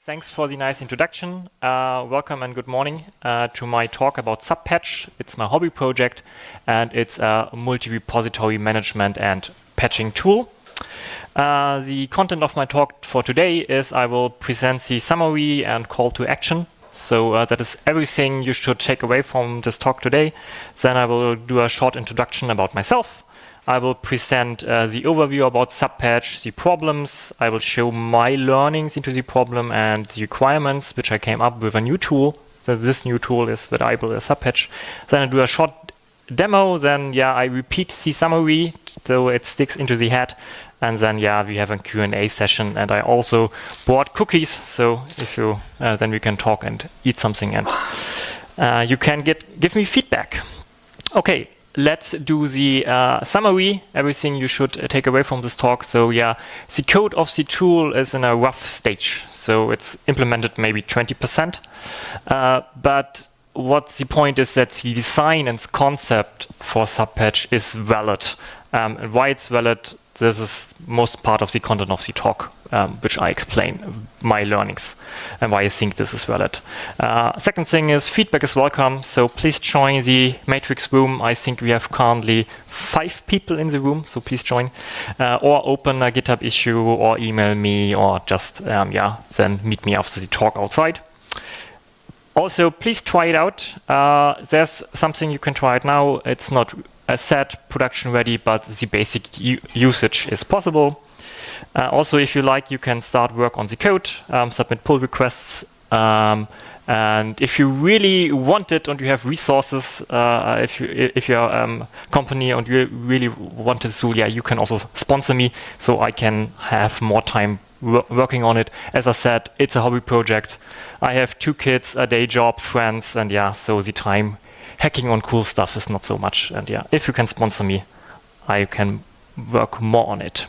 Thanks for the nice introduction. Welcome and good morning to my talk about Subpatch. It's my hobby project, and it's a multi-repository management and patching tool. The content of my talk for today is I will present the summary and call to action. So that is everything you should take away from this talk today. Then I will do a short introduction about myself. I will present the overview about Subpatch, the problems. I will show my learnings into the problem and the requirements, which I came up with a new tool. So this new tool is that I build a Subpatch. Then I do a short demo. Then I repeat the summary so it sticks into the head. And then we have a Q&A session. And I also bought cookies. So if you then we can talk and eat something, and you can give me feedback. Okay. Let's do the summary, everything you should take away from this talk. So the code of the tool is in a rough stage. So it's implemented maybe 20%. But what the point is that the design and concept for Subpatch is valid. And why it's valid, this is most part of the content of the talk, which I explain my learnings and why I think this is valid. Second thing is feedback is welcome, so please join the Matrix room. I think we have currently 5 people in the room, so please join. Or open a GitHub issue, or email me, or just then meet me after the talk outside. Also, please try it out. There's something you can try it now. It's not a set production ready, but the basic usage is possible. Also, if you like, you can start work on the code, submit pull requests, and if you really want it and you have resources, if you're a company and you really want this tool, you can also sponsor me so I can have more time working on it. As I said, it's a hobby project. I have 2 kids, a day job, friends, and so the time hacking on cool stuff is not so much. And if you can sponsor me, I can work more on it.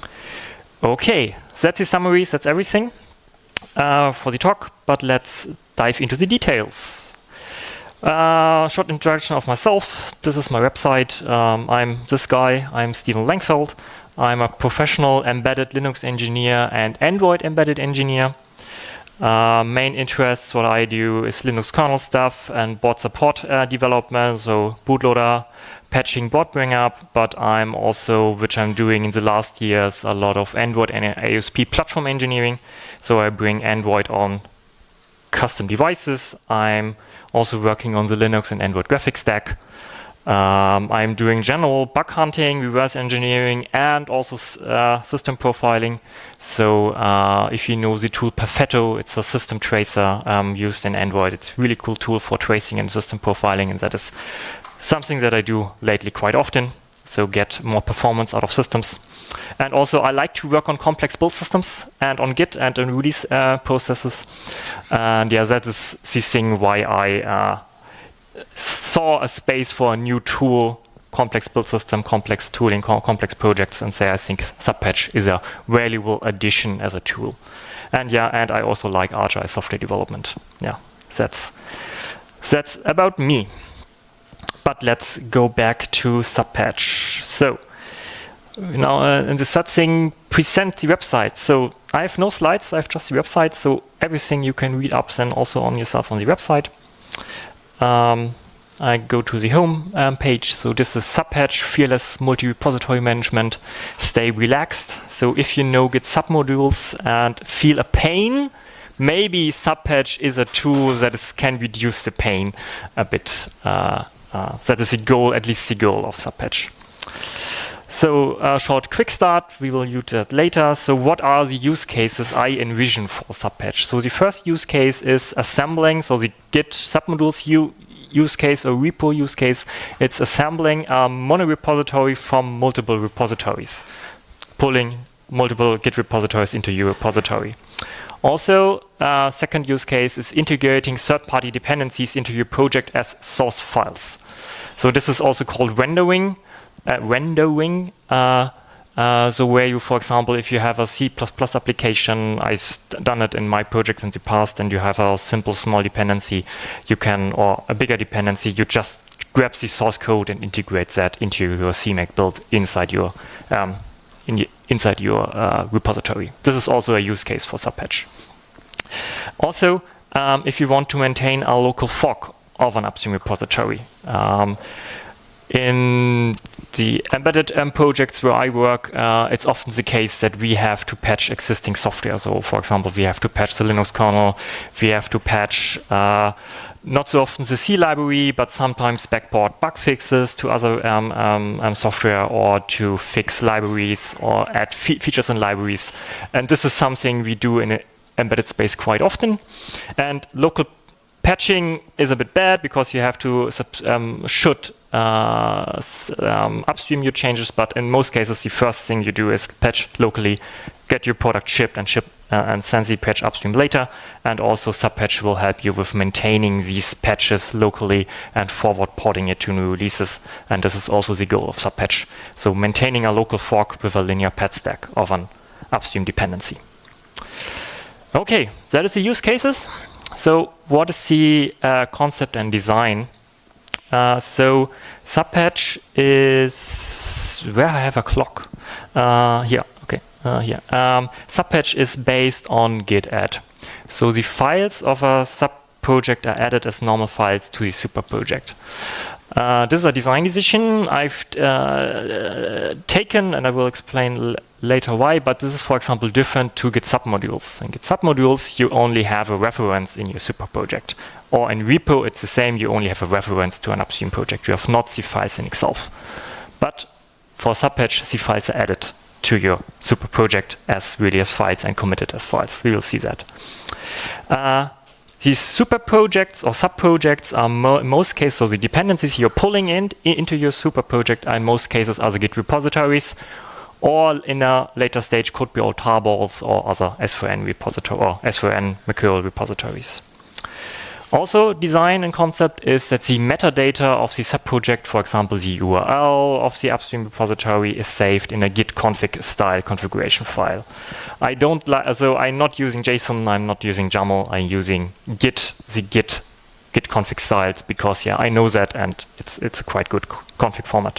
Okay, that's the summary, that's everything for the talk, but let's dive into the details. Short introduction of myself. This is my website. I'm this guy, I'm Steven Langfeld. I'm a professional embedded Linux engineer and Android embedded engineer. Main interests, what I do is Linux kernel stuff and board support development, so bootloader, patching, board bring up, but I'm also, which I'm doing in the last years, a lot of Android and ASP platform engineering. So I bring Android on custom devices. I'm also working on the Linux and Android graphics stack. I'm doing general bug hunting, reverse engineering, and also system profiling. So if you know the tool Perfetto, it's a system tracer used in Android. It's a really cool tool for tracing and system profiling, and that is something that I do lately quite often, so get more performance out of systems. And also I like to work on complex build systems and on Git and on release processes. And that is the thing why I saw a space for a new tool, complex build system, complex tooling, complex projects, and I think Subpatch is a valuable addition as a tool. And and I also like agile software development. That's about me. But let's go back to Subpatch. So now in the third thing, present the website. So I have no slides, I have just the website, so everything you can read up then also on yourself on the website. I go to the home page. So this is Subpatch, fearless multi-repository management. Stay relaxed. So if you know Git submodules and feel a pain, maybe Subpatch is a tool that can reduce the pain a bit. That is the goal, at least the goal of Subpatch. So a short quick start, we will use that later. So what are the use cases I envision for Subpatch? So the first use case is assembling, so the Git submodules use case or repo use case. It's assembling a mono-repository from multiple repositories, pulling multiple Git repositories into your repository. Also, second use case is integrating third-party dependencies into your project as source files. So this is also called rendering. So where you, for example, if you have a C++ application, I've done it in my projects in the past, and you have a simple small dependency, you can, or a bigger dependency, you just grab the source code and integrate that into your CMake build inside your repository. This is also a use case for Subpatch. Also, if you want to maintain a local fork of an upstream repository, in the embedded projects where I work, it's often the case that we have to patch existing software. So, for example, we have to patch the Linux kernel, we have to patch not so often the C library, but sometimes backport bug fixes to other software, or to fix libraries or add features in libraries. And this is something we do in an embedded space quite often. And local patching is a bit bad because you have to upstream your changes, but in most cases the first thing you do is patch locally, get your product shipped, and send the patch upstream later. And also Subpatch will help you with maintaining these patches locally and forward porting it to new releases. And this is also the goal of Subpatch. So maintaining a local fork with a linear path stack of an upstream dependency. Okay, that is the use cases. So what is the concept and design? So Subpatch is where I have a clock. Here, okay, here. Subpatch is based on Git add. So the files of a sub project are added as normal files to the super project. This is a design decision I've taken, and I will explain later why, but this is, for example, different to Git submodules. In Git submodules, you only have a reference in your super project. Or in repo, it's the same, you only have a reference to an upstream project. You have not the files in itself. But for Subpatch, the files are added to your super project as really as files and committed as files. We will see that. These super projects or sub-projects are in most cases, so the dependencies you're pulling into your super project are in most cases are the Git repositories, or in a later stage could be all tarballs or other S4N repository or S4N Mercurial repositories. Also, design and concept is that the metadata of the sub-project, for example, the URL of the upstream repository, is saved in a git config style configuration file. I don't like, so I'm not using JSON, I'm not using YAML, I'm using Git, the Git config styles, because yeah, I know that, and it's a quite good config format.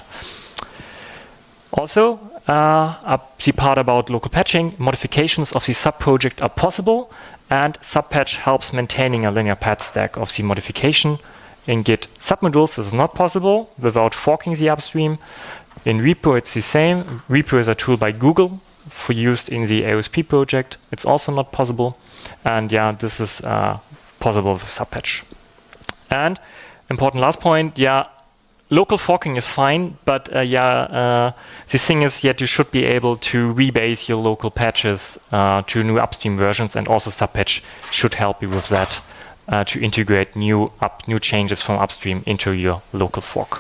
Also, the part about local patching, modifications of the sub-project are possible, and Subpatch helps maintaining a linear path stack of the modification. In Git submodules, this is not possible without forking the upstream. In repo, it's the same. Repo is a tool by Google for used in the AOSP project. It's also not possible. And yeah, this is possible with Subpatch. And important last point, yeah, local forking is fine, but the thing is that you should be able to rebase your local patches to new upstream versions, and also Subpatch should help you with that to integrate new changes from upstream into your local fork.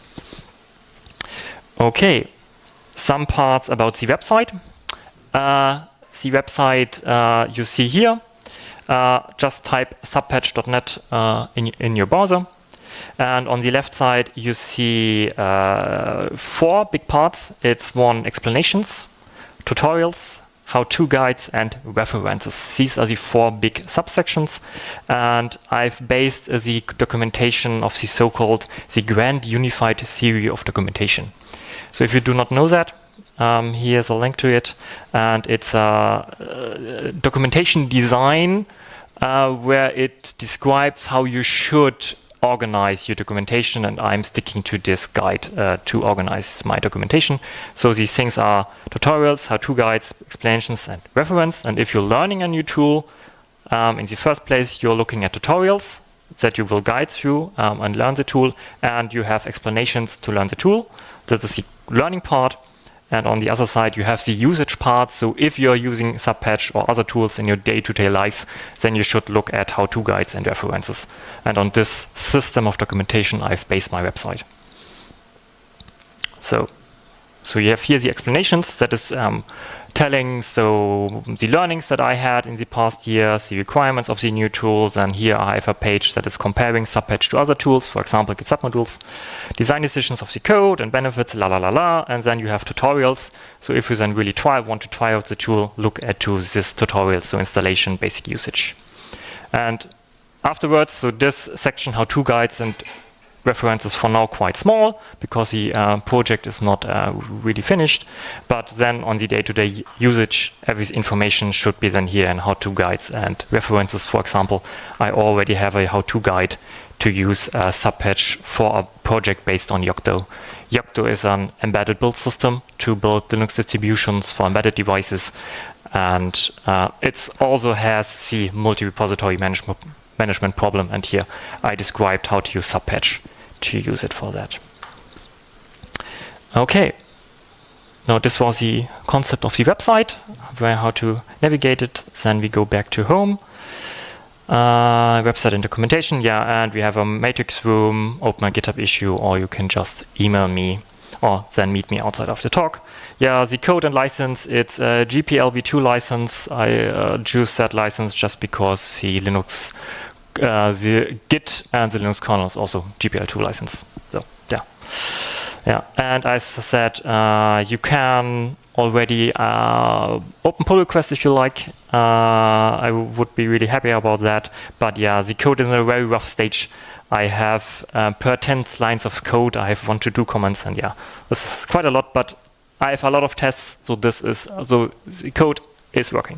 Okay, some parts about the website. The website you see here. Just type subpatch.net in your browser. And on the left side, you see 4 big parts. It's one, explanations, tutorials, how-to guides, and references. These are the 4 big subsections. And I've based the documentation of the so-called the Grand Unified Theory of Documentation. So if you do not know that, here's a link to it. And it's a documentation design where it describes how you should organize your documentation, and I'm sticking to this guide to organize my documentation. So these things are tutorials, how-to guides, explanations, and reference. And if you're learning a new tool, in the first place, you're looking at tutorials that you will guide through and learn the tool, and you have explanations to learn the tool. This is the learning part. And on the other side, you have the usage part. So if you're using Subpatch or other tools in your day-to-day life, then you should look at how-to guides and references. And on this system of documentation, I've based my website. So you have here the explanations that is telling the learnings that I had in the past years, the requirements of the new tools, and here I have a page that is comparing Subpatch to other tools, for example, Git submodules, design decisions of the code and benefits, and then you have tutorials. So if you then really want to try out the tool, look at this tutorial, so installation, basic usage. And afterwards, so this section, how-to guides and reference is for now quite small because the project is not really finished. But then on the day-to-day usage, every information should be then here in how-to guides and references. For example, I already have a how-to guide to use Subpatch for a project based on Yocto. Yocto is an embedded build system to build Linux distributions for embedded devices, and it also has the multi-repository management problem, and here I described how to use Subpatch to use it for that. Okay, now this was the concept of the website, how to navigate it. Then we go back to home. Website and documentation, yeah, and we have a matrix room, open a GitHub issue, or you can just email me or then meet me outside of the talk. Yeah, the code and license, it's a GPL v2 license. I choose that license just because the Linux, the Git and the Linux kernel is also GPL2 license. So, yeah. Yeah, and as I said, you can already open pull requests if you like. I would be really happy about that. But yeah, the code is in a very rough stage. I have per 10 lines of code, I have 1 to 2 comments, and yeah, this is quite a lot. But I have a lot of tests, so the code is working.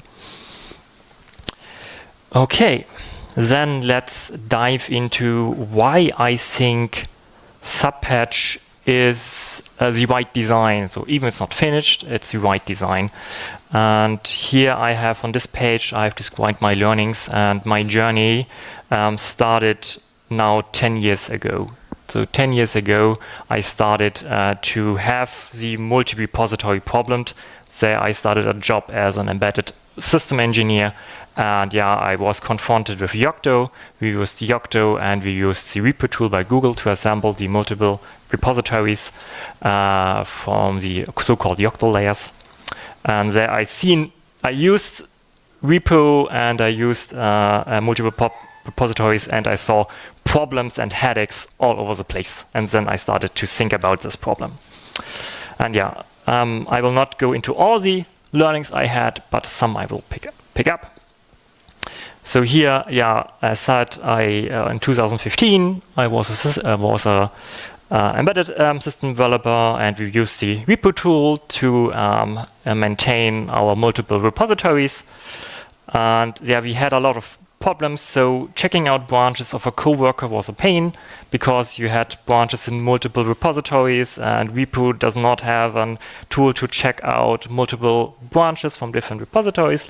Okay, then let's dive into why I think Subpatch is the right design. So even if it's not finished, it's the right design. And here I have on this page, I've described my learnings, and my journey started now 10 years ago. So 10 years ago, I started to have the multi-repository problem. There I started a job as an embedded system engineer. And yeah, I was confronted with Yocto. We used Yocto and we used the repo tool by Google to assemble the multiple repositories from the so-called Yocto layers. And there I used repo and I used multiple repositories, and I saw problems and headaches all over the place. And then I started to think about this problem. And yeah, I will not go into all the learnings I had, but some I will pick up. So here, yeah, as said, in 2015 I was a embedded system developer, and we used the repo tool to maintain our multiple repositories. And yeah, we had a lot of problems. So checking out branches of a coworker was a pain because you had branches in multiple repositories, and repo does not have a tool to check out multiple branches from different repositories.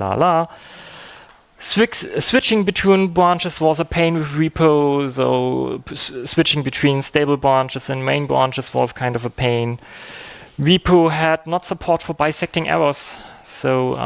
Switching between branches was a pain with repo, so switching between stable branches and main branches was kind of a pain. Repo had not support for bisecting errors, so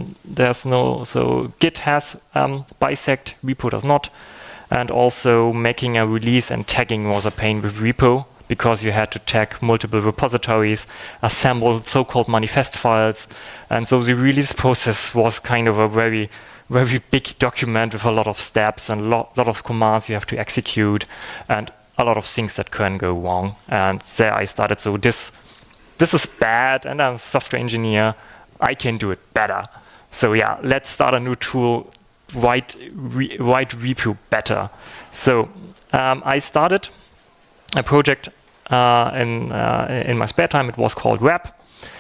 Git has bisect, repo does not. And also making a release and tagging was a pain with repo because you had to tag multiple repositories, assemble so-called manifest files, and so the release process was kind of a very big document with a lot of steps and a lot of commands you have to execute, and a lot of things that can go wrong. And there I started, so this is bad, and I'm a software engineer, I can do it better. So yeah, let's start a new tool, write repo better. So I started a project in my spare time. It was called Wrap.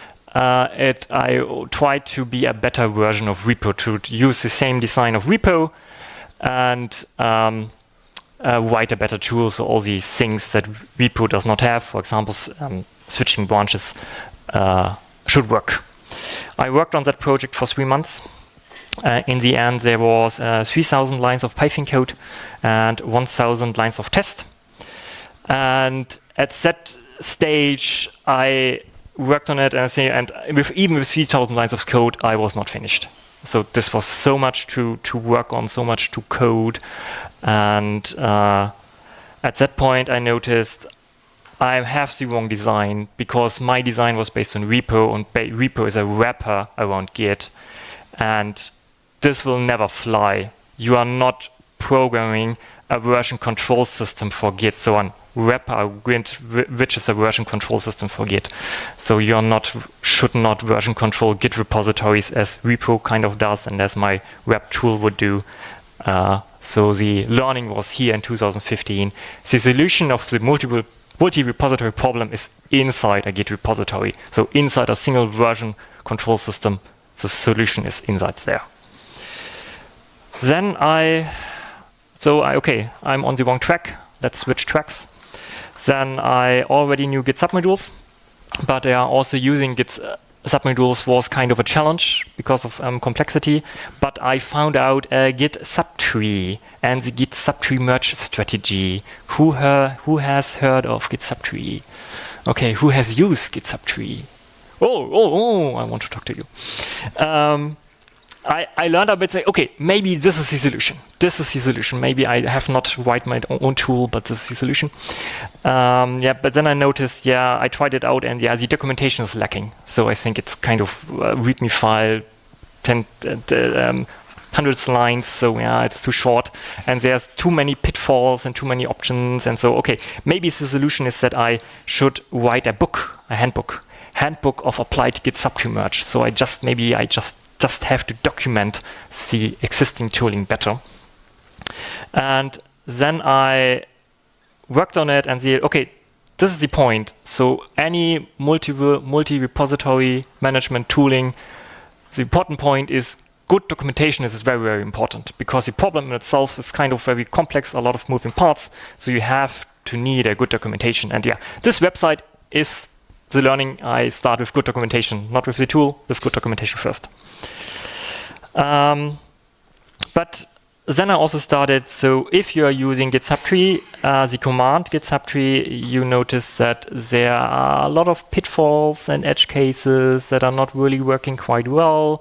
I tried to be a better version of repo, to use the same design of repo and write a better tool, so all these things that repo does not have, for example, switching branches, should work. I worked on that project for 3 months. In the end, there was 3,000 lines of Python code and 1,000 lines of test. And at that stage, I worked on it, and even with 3,000 lines of code, I was not finished. So this was so much to work on, so much to code. And at that point, I noticed I have the wrong design, because my design was based on repo, and repo is a wrapper around Git. And this will never fly. You are not programming a version control system for Git, so a wrapper which is a version control system for Git. So you should not version control Git repositories as repo kind of does, and as my wrap tool would do So the learning was here in 2015. The solution of the multi-repository problem is inside a Git repository. So inside a single version control system, the solution is inside there. Then okay, I'm on the wrong track. Let's switch tracks. Then I already knew Git submodules, but also using Git submodules was kind of a challenge because of complexity. But I found out Git subtree and the Git subtree merge strategy. Who has heard of Git subtree? Okay, who has used Git subtree? Oh, I want to talk to you. I learned a bit, say, okay, maybe this is the solution. This is the solution. Maybe I have not write my own tool, but this is the solution. But then I noticed, I tried it out, and the documentation is lacking. So I think it's kind of a README file, hundreds of lines. So it's too short, and there's too many pitfalls and too many options. And so, okay, maybe the solution is that I should write a book, a handbook of applied Git subtree merge. So I just have to document the existing tooling better. And then I worked on it and said, okay, this is the point. So any multi-repository management tooling, the important point is good documentation is very, very important, because the problem in itself is kind of very complex, a lot of moving parts. So you have to need a good documentation. And this website is the learning. I start with good documentation, not with the tool, with good documentation first. But then I also started, so if you are using Git subtree, the command Git subtree, you notice that there are a lot of pitfalls and edge cases that are not really working quite well.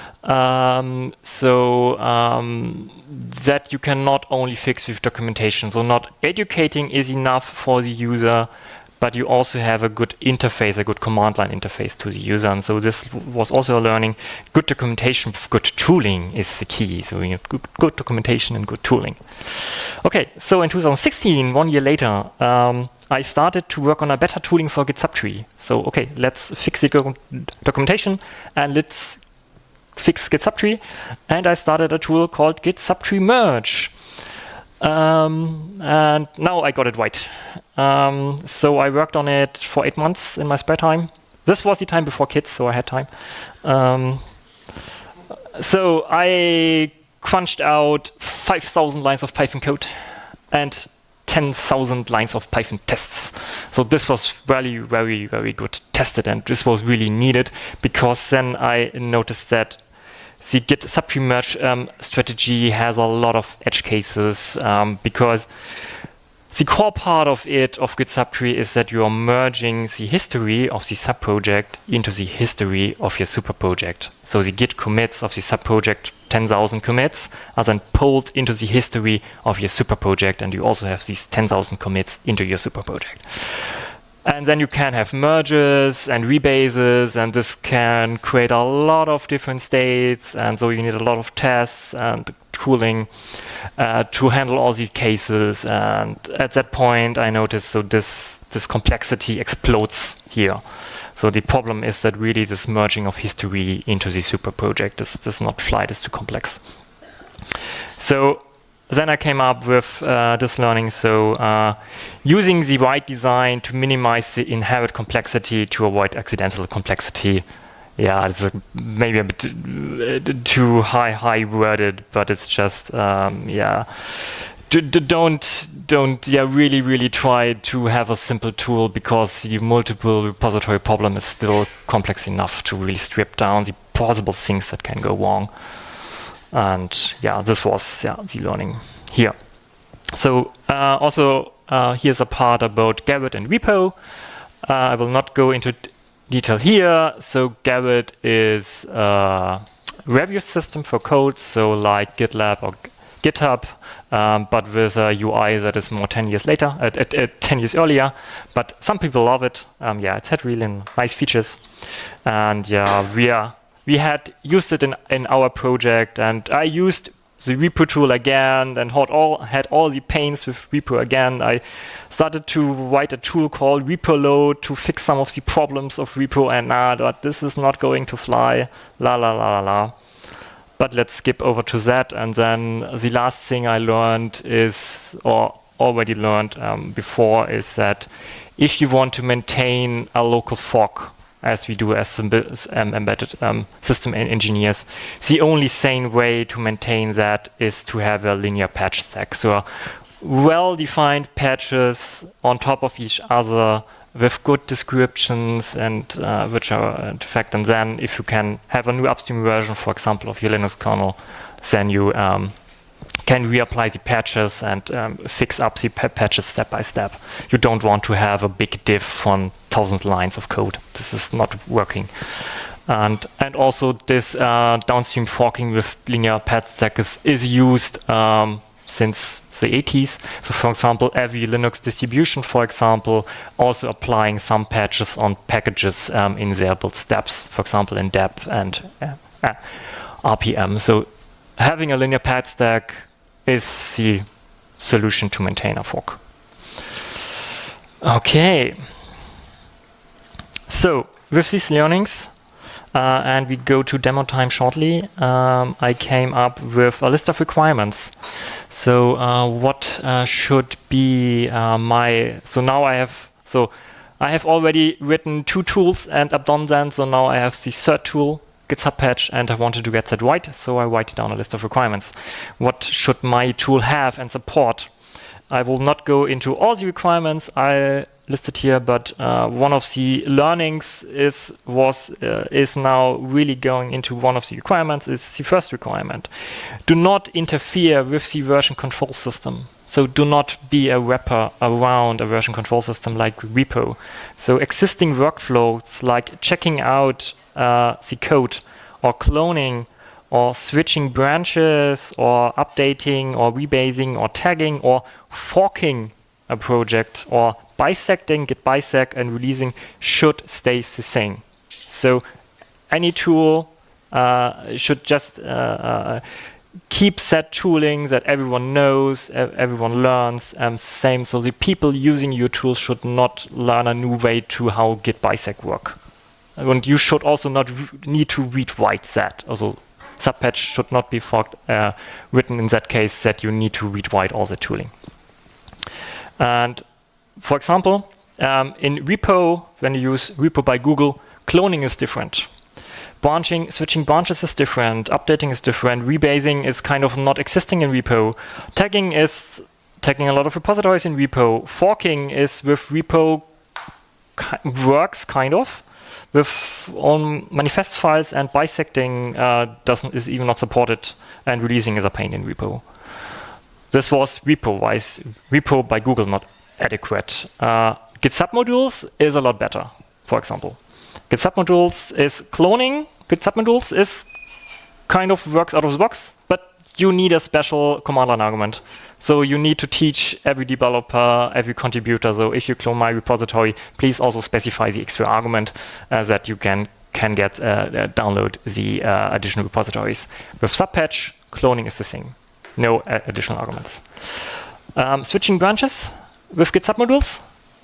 That you can not only fix with documentation. So not educating is enough for the user, but you also have a good interface, a good command line interface to the user. And so this was also a learning. Good documentation, good tooling is the key. So you need good documentation and good tooling. Okay, so in 2016, 1 year later, I started to work on a better tooling for Git subtree. So okay, let's fix the documentation and let's fix Git subtree. And I started a tool called Git subtree merge. And now I got it right. So I worked on it for 8 months in my spare time. This was the time before kids, so I had time. So I crunched out 5,000 lines of Python code and 10,000 lines of Python tests. So this was really, very, very good tested, and this was really needed, because then I noticed that the Git subtree merge strategy has a lot of edge cases, because the core part of Git subtree is that you are merging the history of the subproject into the history of your superproject. So the Git commits of the subproject, 10,000 commits, are then pulled into the history of your superproject, and you also have these 10,000 commits into your superproject. And then you can have merges and rebases, and this can create a lot of different states, and so you need a lot of tests and tooling to handle all these cases. And at that point I noticed, so this complexity explodes here. So the problem is that really this merging of history into the superproject does not fly, it's too complex. So then I came up with this learning, so using the right design to minimize the inherent complexity to avoid accidental complexity. Yeah, it's maybe a bit too high worded, but it's just don't really try to have a simple tool, because the multiple repository problem is still complex enough to really strip down the possible things that can go wrong. And this was the learning here. So also here's a part about Gerrit and repo. I will not go into detail here. So Gerrit is a review system for code, so like GitLab or GitHub, but with a UI that is more 10 years later, 10 years earlier. But some people love it. It's had really nice features, and we had used it in our project, and I used the repo tool again and had all the pains with repo again. I started to write a tool called RepoLoad to fix some of the problems of repo, and but this is not going to fly, But let's skip over to that. And then the last thing I learned is, or already learned before, is that if you want to maintain a local fork, as we do as embedded system engineers, the only sane way to maintain that is to have a linear patch stack. So well-defined patches on top of each other with good descriptions and which are in fact, and then if you can have a new upstream version, for example, of your Linux kernel, then you can reapply the patches and fix up the patches step by step. You don't want to have a big diff from 1,000 lines of code. This is not working. And also this downstream forking with linear patch stack is used since the 80s. So for example, every Linux distribution, for example, also applying some patches on packages in their build steps, for example, in dep and RPM. So having a linear patch stack is the solution to maintain a fork. Okay. So with these learnings, and we go to demo time shortly, I came up with a list of requirements. So what should be so now I have already written 2 tools and I've done that, so now I have the third tool, Git Subpatch, and I wanted to get that right, so I write down a list of requirements. What should my tool have and support? I will not go into all the requirements I listed here, but one of the learnings is now really going into one of the requirements, is the first requirement. Do not interfere with the version control system. So do not be a wrapper around a version control system like repo. So existing workflows like checking out the code or cloning or switching branches or updating or rebasing or tagging or forking a project or bisecting, git bisect, and releasing should stay the same. So any tool should just keep set tooling that everyone knows, everyone learns, same. So the people using your tools should not learn a new way to how git bisect work. And you should also not need to read-write that. Also, Subpatch should not be written in that case that you need to read-write all the tooling. And for example, in repo, when you use repo by Google, cloning is different. Switching branches is different. Updating is different. Rebasing is kind of not existing in repo. Tagging is tagging a lot of repositories in repo. Forking is with repo works kind of with manifest files, and bisecting is even not supported, and releasing is a pain in repo. This was repo-wise. Repo by Google not adequate. Git submodules is a lot better, for example. Git submodules is cloning. Git submodules is kind of works out of the box, but you need a special command line argument. So you need to teach every developer, every contributor. So if you clone my repository, please also specify the extra argument that you can get download the additional repositories. With Subpatch, cloning is the same. No additional arguments. Switching branches with Git submodules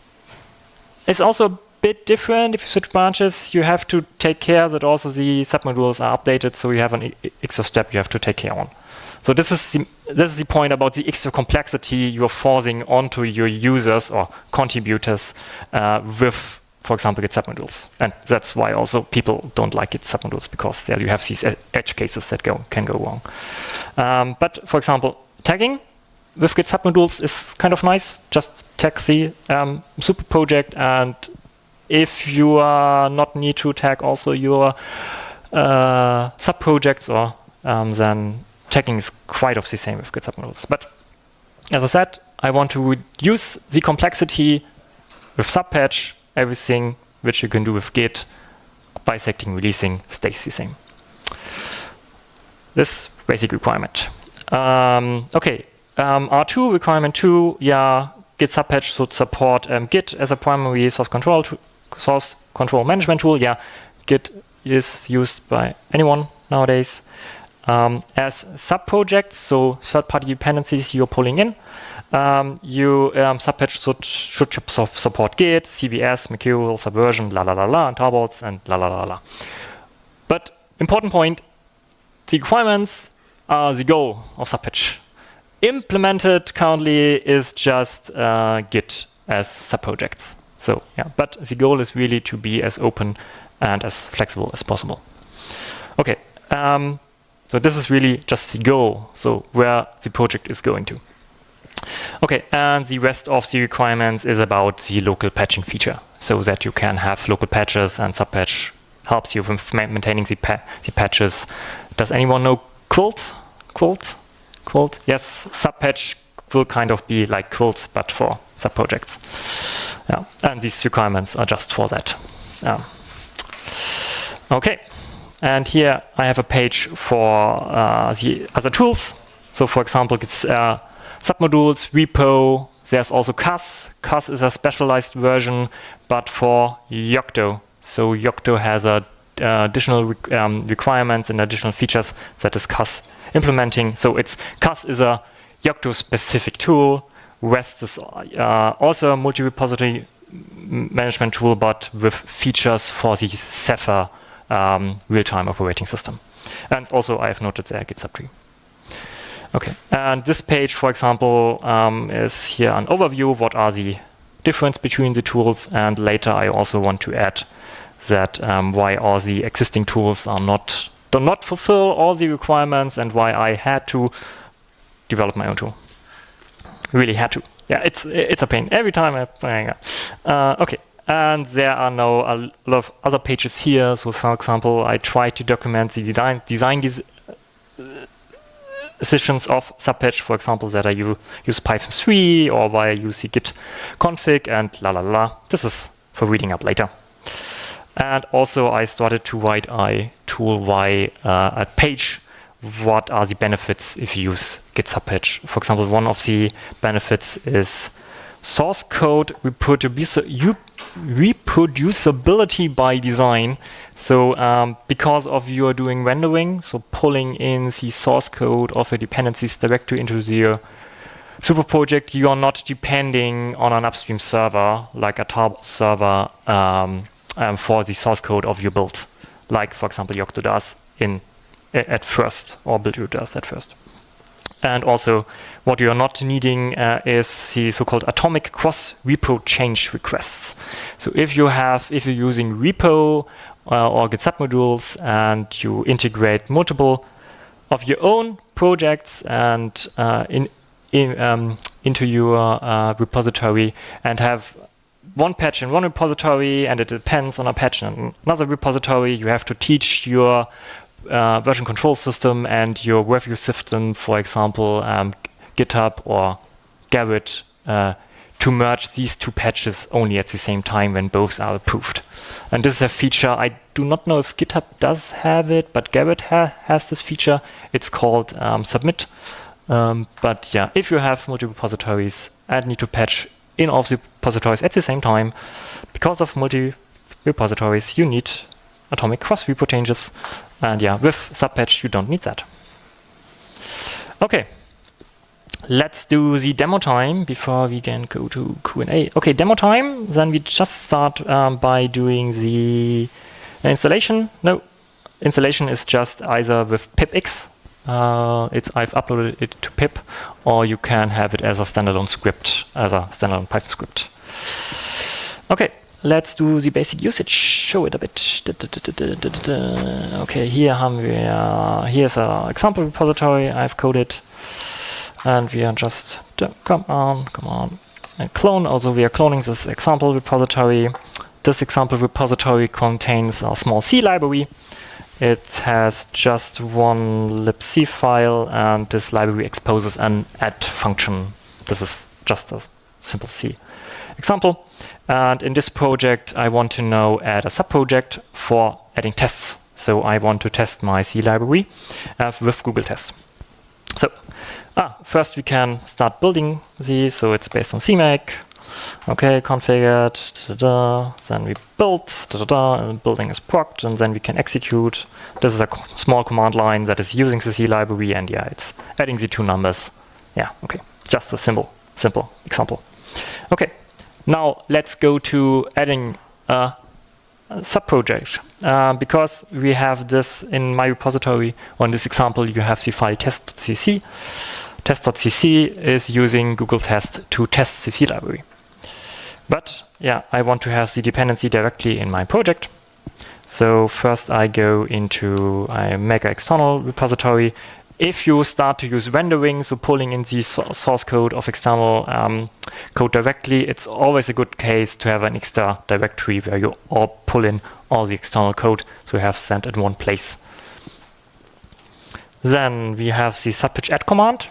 is also a bit different. If you switch branches, you have to take care that also the submodules are updated, so you have an extra step you have to take care on. So this is the point about the extra complexity you're forcing onto your users or contributors with, for example, Git submodules. And that's why also people don't like Git submodules, because there you have these edge cases that can go wrong. But for example, tagging with Git submodules is kind of nice. Just tag the super project, and if you not need to tag also your sub projects, or then tagging is quite of the same with Git submodules. But as I said, I want to reduce the complexity with Subpatch. Everything which you can do with Git, bisecting, releasing, stays the same. This basic requirement. Okay, R2, requirement 2, yeah, Git Subpatch should support Git as a primary source control management tool. Yeah, Git is used by anyone nowadays. As sub-projects, so third-party dependencies you're pulling in, Subpatch should support Git, CVS, Mercurial, Subversion, and Tarbots, and . But important point, the requirements are the goal of Subpatch. Implemented currently is just Git as subprojects. So yeah, but the goal is really to be as open and as flexible as possible. Okay, so this is really just the goal, so where the project is going to. Okay, and the rest of the requirements is about the local patching feature, so that you can have local patches, and Subpatch helps you with maintaining the patches. Does anyone know Quilt? Quilt? Yes, Subpatch will kind of be like Quilt, but for subprojects. Yeah, and these requirements are just for that. Okay, and here I have a page for the other tools. So for example, it's submodules, repo. There's also CAS. CAS is a specialized version, but for Yocto. So Yocto has additional requirements and additional features that is CAS implementing. So CAS is a Yocto-specific tool. REST is also a multi-repository management tool, but with features for the Zephyr real-time operating system. And also, I have noted there Git subtree. Okay, and this page, for example, is here an overview of what are the difference between the tools, and later I also want to add that why all the existing tools do not fulfill all the requirements, and why I had to develop my own tool. Really had to. Yeah, it's a pain every time okay, and there are now a lot of other pages here. So for example, I try to document the design decisions of Subpatch, for example, that I use Python 3 or why I use the git config and This is for reading up later. And also I started to write a page. What are the benefits if you use Git Subpatch? For example, one of the benefits is source code reproducibility by design. So because of you are doing rendering, so pulling in the source code of the dependencies directly into the super project, you are not depending on an upstream server like a Tarball server for the source code of your build, like for example Yocto does at first, or Build.io does at first. And also, what you are not needing is the so-called atomic cross-repo change requests. So if you're using repo or Git submodules and you integrate multiple of your own projects and into your repository, and have one patch in one repository, and it depends on a patch in another repository, you have to teach your version control system and your review system, for example, GitHub or Gerrit, to merge these two patches only at the same time when both are approved. And this is a feature, I do not know if GitHub does have it, but Gerrit has this feature. It's called submit. But yeah, if you have multiple repositories and need to patch in all of the repositories at the same time, because of multi-repositories, you need atomic cross-repo changes. And yeah, with Subpatch, you don't need that. Okay, let's do the demo time before we can go to Q&A. Okay, demo time. Then we just start by doing the installation. No, installation is just either with pipx. I've uploaded it to pip, or you can have it as a standalone script, as a standalone Python script. Okay. Let's do the basic usage, show it a bit. Okay, here's an example repository I've coded. And we are just, come on, and clone. Also, we are cloning this example repository. This example repository contains a small C library. It has just one libc file, and this library exposes an add function. This is just a simple C example. And in this project, I want to now add a subproject for adding tests. So I want to test my C library with Google Test. So first we can start building these. So it's based on CMake. Okay, configured. Then we build. And building is procced, and then we can execute. This is a small command line that is using the C library, and yeah, it's adding the two numbers. Yeah, okay, just a simple example. Okay. Now let's go to adding a subproject. Because we have this in my repository, on this example, you have the file test.cc. Test.cc is using Google Test to test the C library. But yeah, I want to have the dependency directly in my project. So first I make an external repository. If you start to use rendering, so pulling in the source code of external code directly, it's always a good case to have an extra directory where you all pull in all the external code, so you have sent in one place. Then we have the subpatch add command.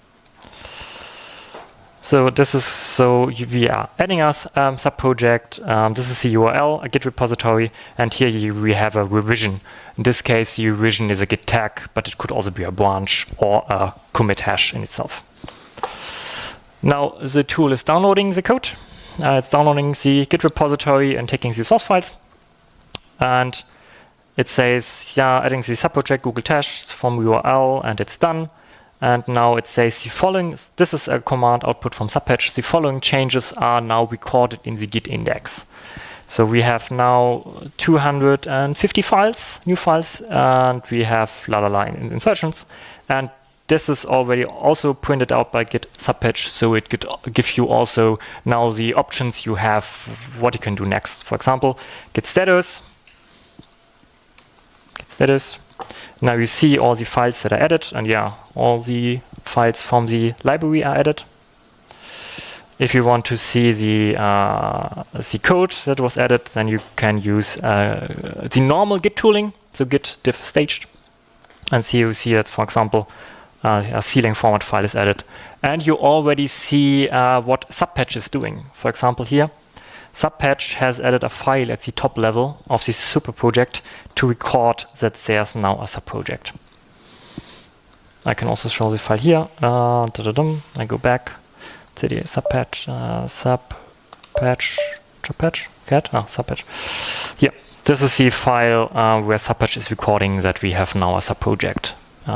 So we are adding a subproject. This is the URL, a Git repository, and here we have a revision. In this case, the revision is a Git tag, but it could also be a branch or a commit hash in itself. Now the tool is downloading the code. It's downloading the Git repository and taking the source files. And it says, yeah, adding the subproject Google Test from URL, and it's done. And now it says the following, this is a command output from subpatch, the following changes are now recorded in the Git index. So we have now 250 files, new files, and we have insertions. And this is already also printed out by Git subpatch, so it could give you also now the options you have, what you can do next. For example, git status. Now you see all the files that are added, and yeah, all the files from the library are added. If you want to see the code that was added, then you can use the normal Git tooling, so git diff staged, and you see that, for example, a CLang format file is added, and you already see what subpatch is doing. For example, here, subpatch has added a file at the top level of this super project to record that there's now a subproject. I can also show the file here. I go back to the subpatch, subpatch. Here, this is the file where subpatch is recording that we have now a subproject.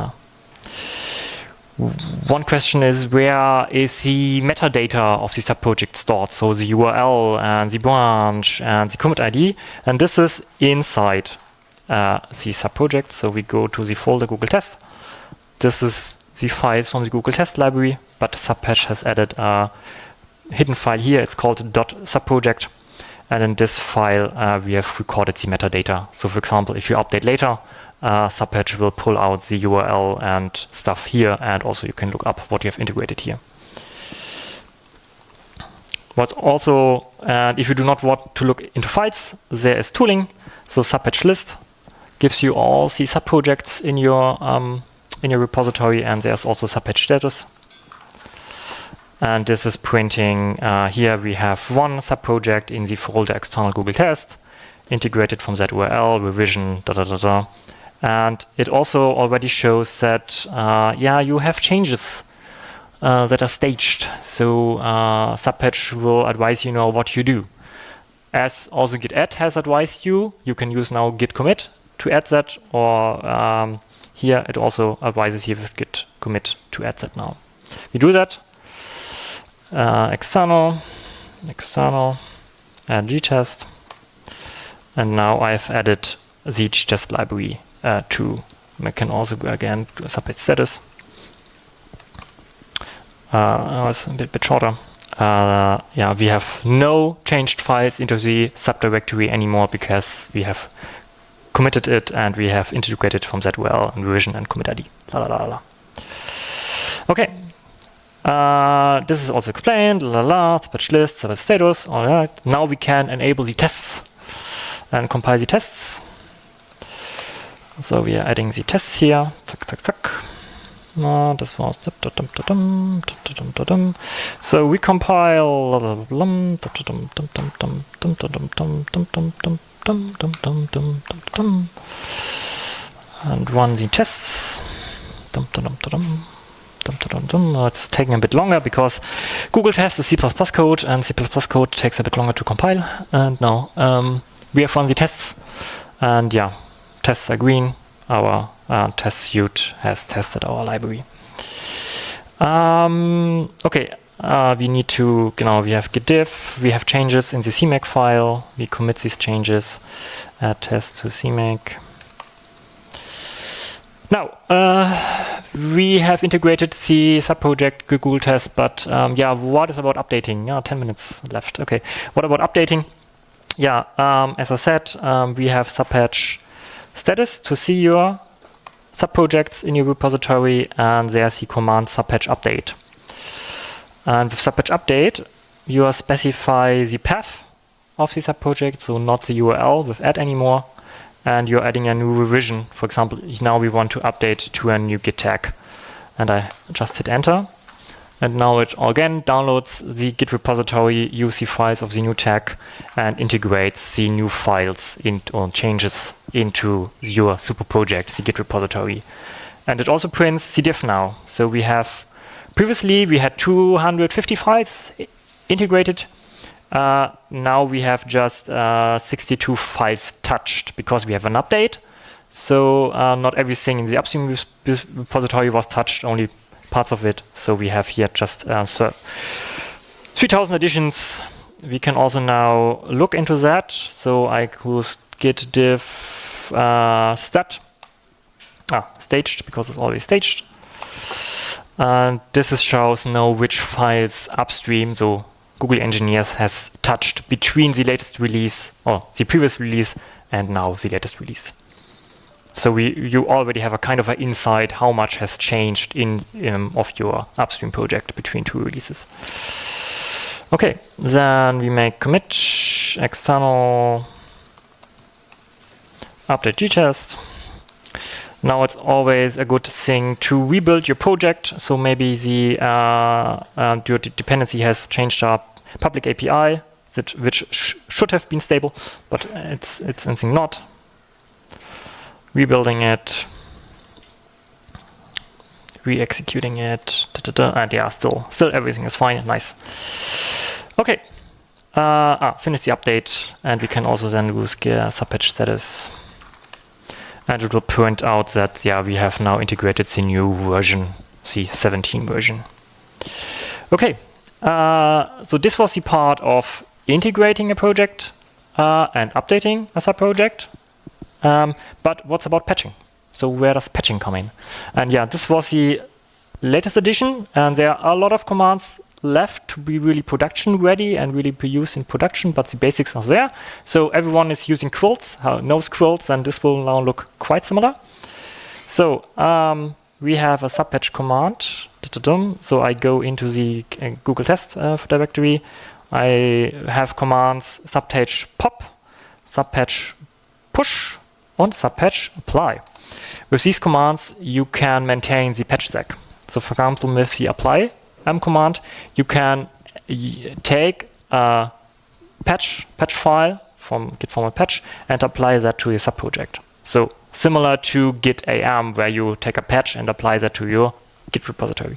One question is, where is the metadata of the subproject stored? So the URL and the branch and the commit ID, and this is inside the subproject. So we go to the folder Google Test. This is the files from the Google Test library, but subpatch has added a hidden file here. It's called .subproject, and in this file we have recorded the metadata. So for example, if you update later, subpatch will pull out the URL and stuff here, and also you can look up what you have integrated here. But also, if you do not want to look into files, there is tooling. So subpatch list gives you all the subprojects in your repository, and there's also subpatch status. And this is printing, here we have one subproject in the folder external Google Test, integrated from that URL, revision, And it also already shows that, you have changes that are staged. So subpatch will advise you now what you do. As also git add has advised you, you can use now git commit to add that, or here it also advises you with git commit to add that now. We do that. External, add gtest. And now I've added the gtest library to. I can also go again to subpatch status. It's a bit shorter. We have no changed files into the subdirectory anymore because we have committed it and we have integrated from that URL and revision and commit ID. Okay. This is also explained. Subpatch list, subpatch status. All right. Now we can enable the tests and compile the tests. So we are adding the tests here. This was so we compile and run the tests. It's taking a bit longer because Google Test is C++ code, and C++ code takes a bit longer to compile. And now we have run the tests, and yeah, tests are green. Our test suite has tested our library. Okay, we need to, we have git diff, we have changes in the CMake file, we commit these changes, add test to CMake. Now, we have integrated the subproject Google test, but what is about updating? 10 minutes left. Okay, what about updating? As I said, we have subpatch status to see your subprojects in your repository, and there's the command subpatch update. And with subpatch update, you specify the path of the subproject, so not the URL with add anymore, and you're adding a new revision. For example, now we want to update to a new git tag, and I just hit enter. And now it again downloads the Git repository, uses the files of the new tag, and integrates the new files or changes into your super project, the Git repository. And it also prints the diff now. So we have, previously we had 250 files integrated. Now we have just 62 files touched because we have an update. So not everything in the upstream repository was touched, only parts of it. So we have here just 3,000 additions. We can also now look into that. So I could git diff stat staged, because it's already staged. And this shows now which files upstream, so Google engineers has touched between the latest release or the previous release and now the latest release. So you already have a kind of an insight how much has changed of your upstream project between two releases. Okay, then we make commit external update gtest. Now it's always a good thing to rebuild your project. So maybe your dependency has changed our public API, which should have been stable, but it's anything not. Rebuilding it, re-executing it, and still everything is fine. Nice. Okay, finish the update, and we can also then use subpatch status, and it will print out that we have now integrated the new version, the 17 version. Okay, so this was the part of integrating a project and updating a subproject. But what's about patching? So where does patching come in? And this was the latest edition, and there are a lot of commands left to be really production ready and really be used in production, but the basics are there. So everyone is using quilts, knows quilts, and this will now look quite similar. So we have a subpatch command. So I go into the Google test directory. I have commands subpatch pop, subpatch push, and subpatch apply. With these commands, you can maintain the patch stack. So for example, with the apply command, you can take a patch file from git format patch and apply that to your subproject. So similar to git am, where you take a patch and apply that to your Git repository.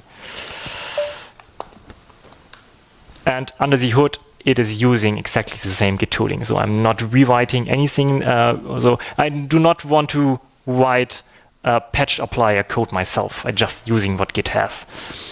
And under the hood, it is using exactly the same Git tooling. So I'm not rewriting anything. So I do not want to write a patch applier code myself. I'm just using what Git has.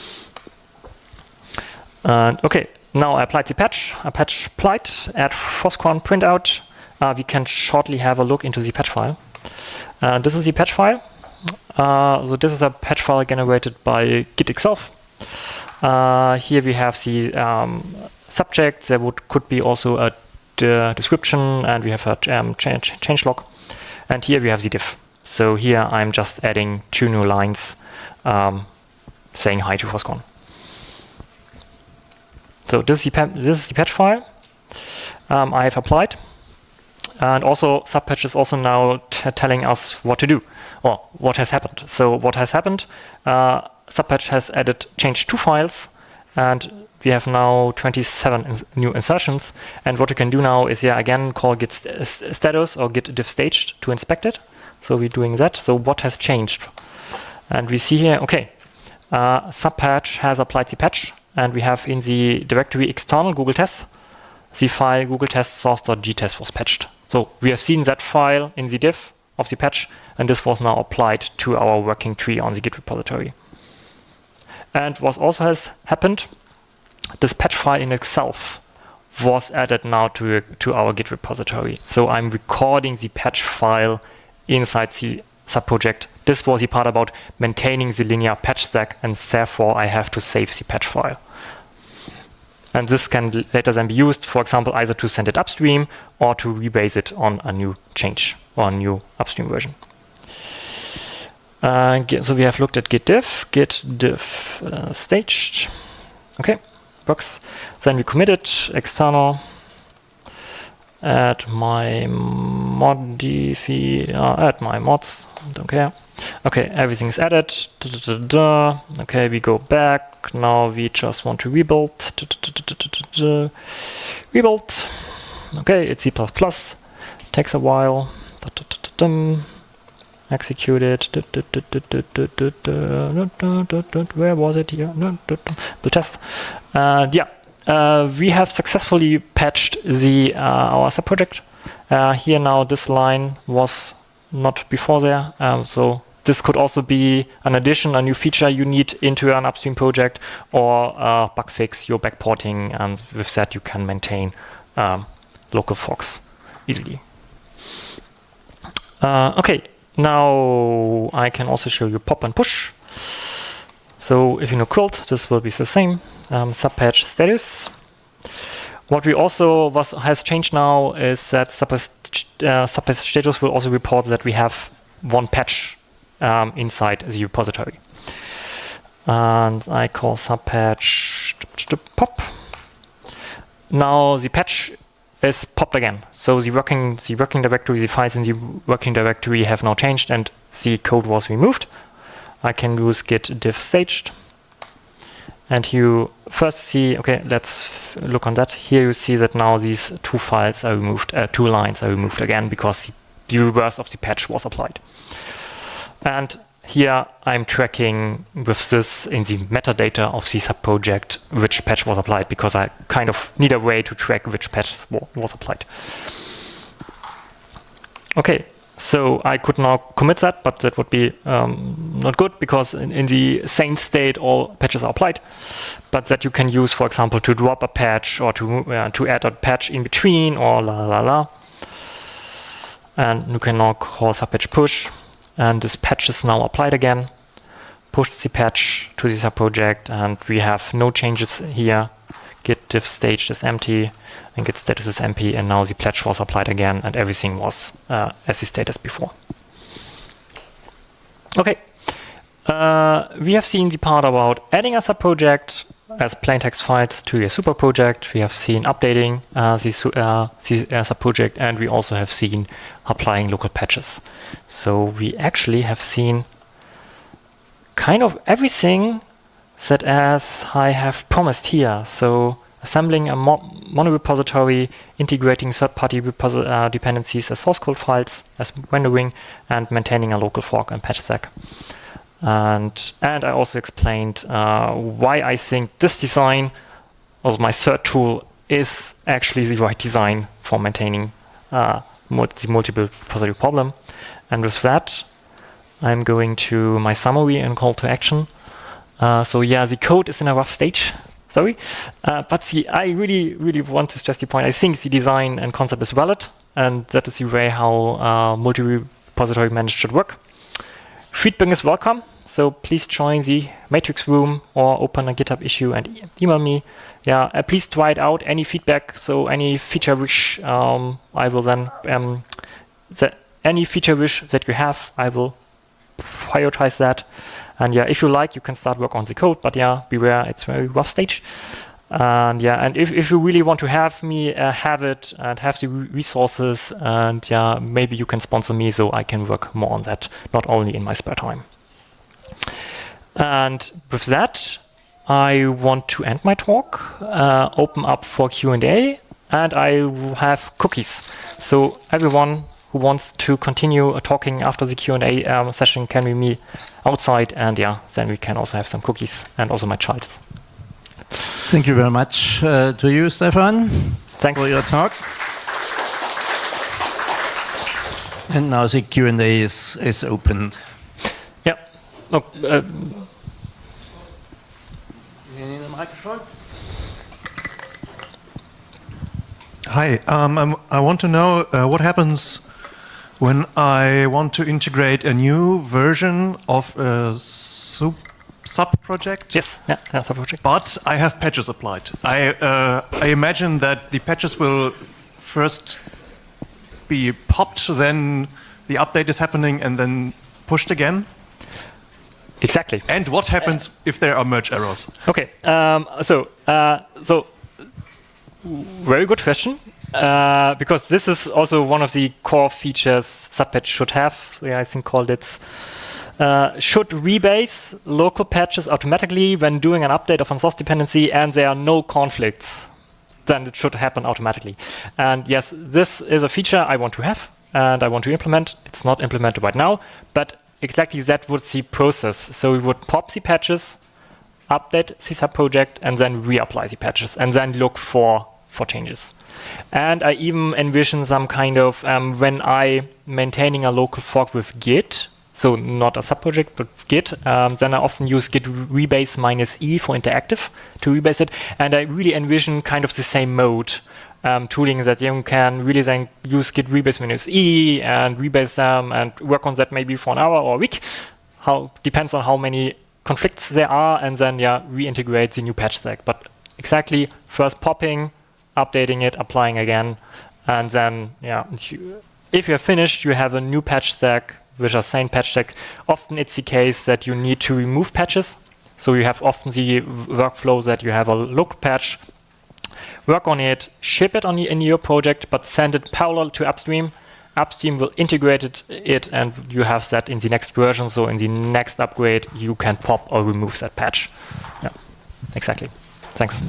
Okay, now I applied the patch. A patch applied, add Foscon printout. We can shortly have a look into the patch file. This is the patch file. So this is a patch file generated by Git itself. Here we have the subject. There could be also a description, and we have a change log. And here we have the diff. So here I'm just adding 2 new lines saying hi to Foscon. So this is the patch file I have applied. And also subpatch is also now telling us what to do, or what has happened. So what has happened, subpatch has changed 2 files, and we have now 27 new insertions. And what you can do now is again call git status or git diff staged to inspect it. So we're doing that. So what has changed? And we see here, okay, subpatch has applied the patch, and we have in the directory external Google tests, the file google test source.gtest was patched. So we have seen that file in the diff of the patch, and this was now applied to our working tree on the Git repository. And what also has happened, this patch file in itself was added now to our Git repository. So I'm recording the patch file inside the subproject. This was the part about maintaining the linear patch stack, and therefore I have to save the patch file. And this can later then be used, for example, either to send it upstream or to rebase it on a new change or a new upstream version. So we have looked at git diff staged. Okay, works. Then we committed external add my mods, don't care. Okay, everything is added. Okay, we go back. Now we just want to rebuild. Rebuild. Okay, it's C++. Takes a while. Execute it. Where was it here? The test. We have successfully patched our subproject. Here now this line was not before there, so this could also be an addition, a new feature you need into an upstream project, or bug fix you're backporting, and with that you can maintain local forks easily. Okay, now I can also show you pop and push. So if you know Quilt, this will be the same. Subpatch status. What we also has changed now is that subpatch status will also report that we have one patch inside the repository. And I call subpatch pop. Now the patch is popped again. So the working directory, the files in the working directory have now changed and the code was removed. I can use git diff staged. And you first see, okay, let's look on that. Here you see that now these two files are removed, two lines are removed again because the reverse of the patch was applied. And here I'm tracking with this in the metadata of the subproject which patch was applied, because I kind of need a way to track which patch was applied. Okay. So I could now commit that, but that would be not good, because in the same state all patches are applied. But that you can use, for example, to drop a patch or to add a patch in between, or And you can now call subpatch push, and this patch is now applied again. Push the patch to the subproject, and we have no changes here. Git diff staged is empty, and git status is empty, and now the patch was applied again, and everything was as the status before. Okay, we have seen the part about adding a subproject as plain text files to your super project. We have seen updating the subproject, and we also have seen applying local patches. So we actually have seen kind of everything that as I have promised here. So assembling a mono repository, integrating third-party dependencies as source code files, as rendering, and maintaining a local fork and patch stack. And I also explained why I think this design, as my third tool, is actually the right design for maintaining the multiple repository problem. And with that, I'm going to my summary and call to action. So yeah, the code is in a rough stage, sorry. But I really want to stress the point. I think the design and concept is valid, and that is the way how multi-repository managed should work. Feedback is welcome, so please join the matrix room or open a GitHub issue and email me. Yeah, please try it out, any feedback, so any feature wish, I will then, any feature wish that you have, I will prioritize that. And yeah, if you like, you can start work on the code, but yeah, beware, it's very rough stage. And yeah, and if you really want to have me have it and have the resources, and yeah, maybe you can sponsor me so I can work more on that, not only in my spare time. And with that, I want to end my talk, open up for Q&A, and I have cookies. So everyone who wants to continue talking after the Q&A session can meet me outside, and yeah, then we can also have some cookies, and also my child. Thank you very much to you, Stefan. Thanks for your talk. And now the Q&A is opened. Yeah. Look. You need a microphone? Hi, I want to know what happens when I want to integrate a new version of a sub-project. Yes, yeah, sub-project. But I have patches applied. I imagine that the patches will first be popped, then the update is happening, and then pushed again. Exactly. And what happens if there are merge errors? Okay, so very good question, because this is also one of the core features Subpatch should have. So yeah, I think called it should rebase local patches automatically when doing an update of a source dependency and there are no conflicts. Then it should happen automatically. And yes, this is a feature I want to have and I want to implement. It's not implemented right now, but exactly that would the process. So we would pop the patches, update the sub-project, and then reapply the patches, and then look for changes. And I even envision some kind of, when I maintaining a local fork with Git, so not a sub-project, but Git, then I often use git rebase -e for interactive to rebase it. And I really envision kind of the same mode tooling that you can really then use git rebase -e and rebase them and work on that maybe for an hour or a week. Depends on how many conflicts there are, and then reintegrate the new patch stack. But exactly first popping, updating it, applying again, and then if you're finished, you have a new patch stack with a same patch stack. Often it's the case that you need to remove patches. So you have often the workflow that you have a local patch, work on it, ship it in your project, but send it parallel to upstream. Upstream will integrate it, and you have that in the next version. So in the next upgrade, you can pop or remove that patch. Yeah, exactly. Thanks.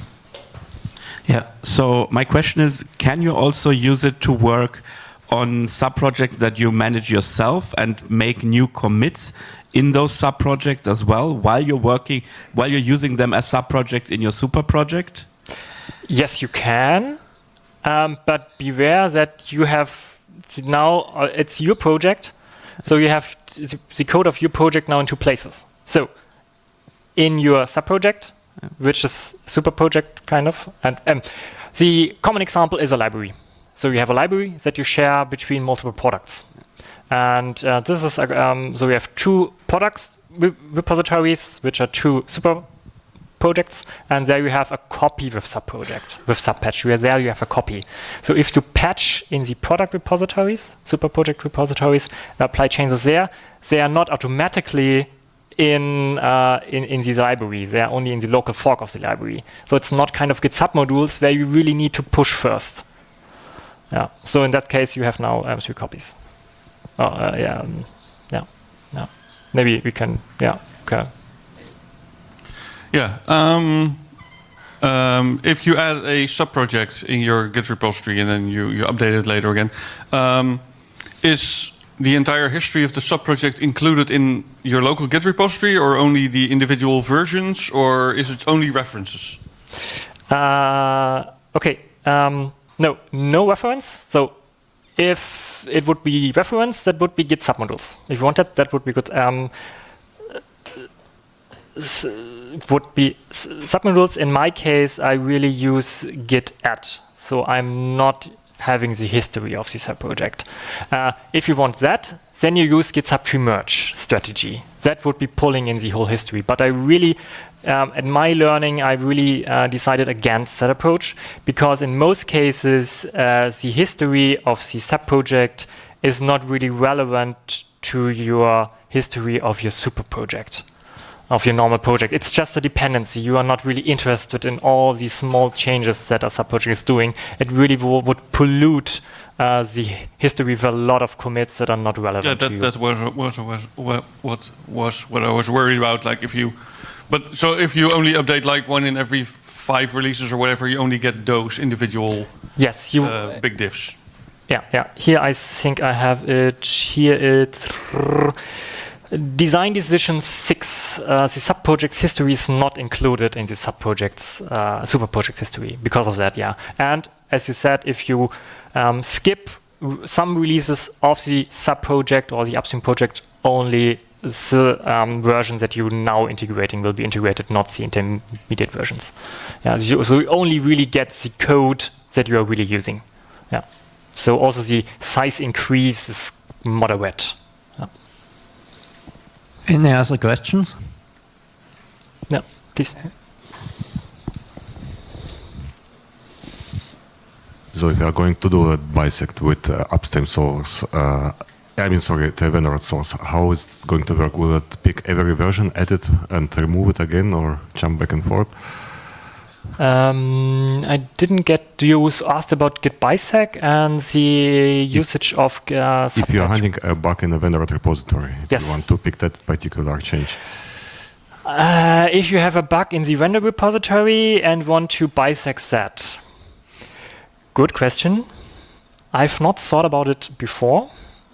Yeah. So my question is, can you also use it to work on sub-projects that you manage yourself and make new commits in those sub-projects as well while you're using them as sub-projects in your super project? Yes, you can, but beware that you have now it's your project, so you have the code of your project now in two places. So in your sub-project, which is super project kind of, and the common example is a library. So you have a library that you share between multiple products. And this is, so we have two products repositories, which are two super projects, and there you have a copy with sub-project, with sub-patch, where there you have a copy. So if you patch in the product repositories, super project repositories, apply changes there, they are not automatically in the library. They are only in the local fork of the library. So it's not kind of Git submodules where you really need to push first. Yeah. So in that case, you have now 3 copies. Maybe we can. Yeah. Okay. Yeah. If you add a sub-project in your Git repository and then you update it later again, is the entire history of the sub-project included in your local Git repository, or only the individual versions, or is it only references? Okay. No reference. So if it would be reference, that would be Git submodules. If you wanted, that would be good. Would be submodules. In my case, I really use git add. So I'm not having the history of the sub-project. If you want that, then you use git sub tree merge strategy. That would be pulling in the whole history. But I really, at my learning, I really decided against that approach, because in most cases, the history of the sub-project is not really relevant to your history of your super project, of your normal project. It's just a dependency. You are not really interested in all these small changes that a sub-project is doing. It really would pollute the history with a lot of commits that are not relevant to you. That was what I was worried about. Like if you only update like one in every 5 releases or whatever, you only get those individual big diffs. Yeah. Here I think I have it. Here it's design decision 6. The sub-project's history is not included in the sub-project's super project history because of that. Yeah, and as you said, if you skip some releases of the sub-project or the upstream project, only the version that you now integrating will be integrated, not the intermediate versions. Yeah, so you only really get the code that you are really using. Yeah. So also the size increase is moderate. Yeah. Any other questions? Yeah, please. So if you are going to do a bisect with upstream source, the vendor source, how is it going to work? Will it pick every version, edit and remove it again, or jump back and forth? I didn't get, you asked about Git bisect and the usage of if you are handling a bug in a vendor repository, yes. You want to pick that particular change. If you have a bug in the vendor repository and want to bisect that. Good question. I've not thought about it before.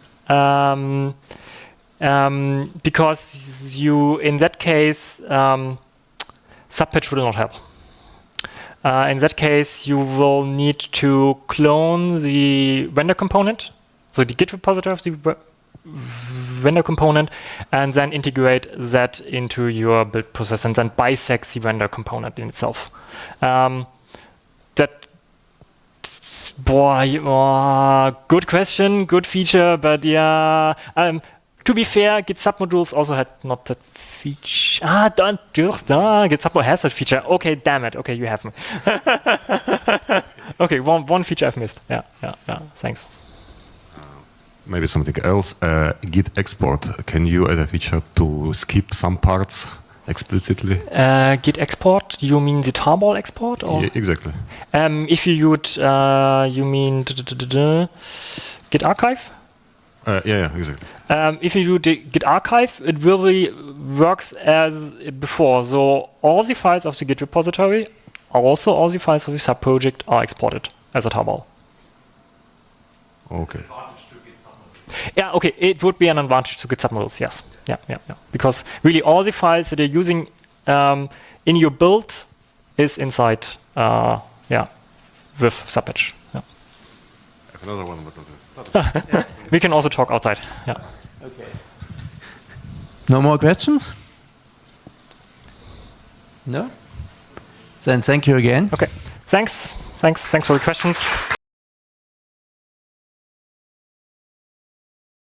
Because you, in that case, subpatch will not help. In that case, you will need to clone the vendor component, so the Git repository of the vendor component, and then integrate that into your build process and then bisect the vendor component in itself. Good question, good feature, but yeah. To be fair, Git submodules also had not that feature. Git submodule has that feature. Okay, damn it. Okay, you have me. Okay, one feature I've missed. Yeah. Thanks. Maybe something else. Git export. Can you add a feature to skip some parts explicitly? Git export? You mean the tarball export? Or? Yeah, exactly. If you would, you mean Git archive? Yeah, exactly. If you do Git archive, it really works as before. So all the files of the Git repository, also all the files of the subproject are exported as a tarball. Okay. Yeah, okay, it would be an advantage to Git submodules, yes. Yeah. Because really all the files that you're using in your build is inside, with subpatch. Yeah. I have another one, but not. We can also talk outside. Yeah. Okay. No more questions? No? Then thank you again. Okay. Thanks for the questions.